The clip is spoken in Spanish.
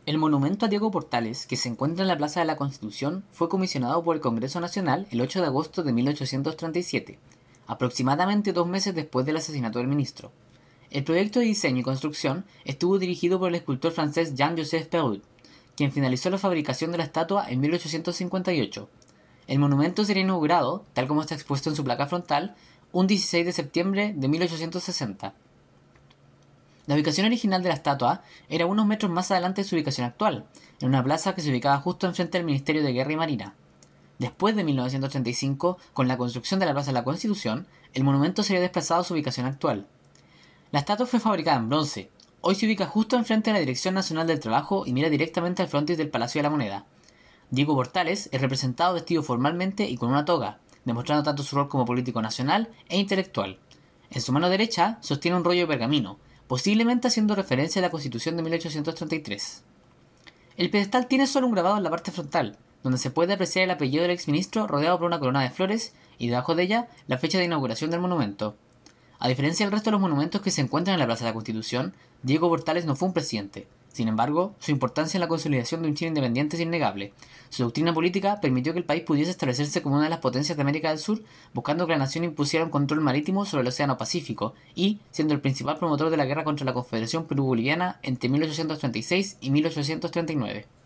El monumento a Diego Portales, que se encuentra en la Plaza de la Constitución, fue comisionado por el Congreso Nacional el 8 de agosto de 1837, aproximadamente 2 meses después del asesinato del ministro. El proyecto de diseño y construcción estuvo dirigido por el escultor francés Jean-Joseph Perrault, quien finalizó la fabricación de la estatua en 1858. El monumento sería inaugurado, tal como está expuesto en su placa frontal, un 16 de septiembre de 1860. La ubicación original de la estatua era unos metros más adelante de su ubicación actual, en una plaza que se ubicaba justo enfrente del Ministerio de Guerra y Marina. Después de 1935, con la construcción de la Plaza de la Constitución, el monumento sería desplazado a su ubicación actual. La estatua fue fabricada en bronce. Hoy se ubica justo enfrente de la Dirección Nacional del Trabajo y mira directamente al frontis del Palacio de la Moneda. Diego Portales es representado vestido formalmente y con una toga, demostrando tanto su rol como político nacional e intelectual. En su mano derecha sostiene un rollo de pergamino, posiblemente haciendo referencia a la Constitución de 1833. El pedestal tiene solo un grabado en la parte frontal, donde se puede apreciar el apellido del exministro rodeado por una corona de flores y debajo de ella la fecha de inauguración del monumento. A diferencia del resto de los monumentos que se encuentran en la Plaza de la Constitución, Diego Portales no fue un presidente. Sin embargo, su importancia en la consolidación de un Chile independiente es innegable. Su doctrina política permitió que el país pudiese establecerse como una de las potencias de América del Sur, buscando que la nación impusiera un control marítimo sobre el Océano Pacífico y siendo el principal promotor de la guerra contra la Confederación Perú-Boliviana entre 1836 y 1839.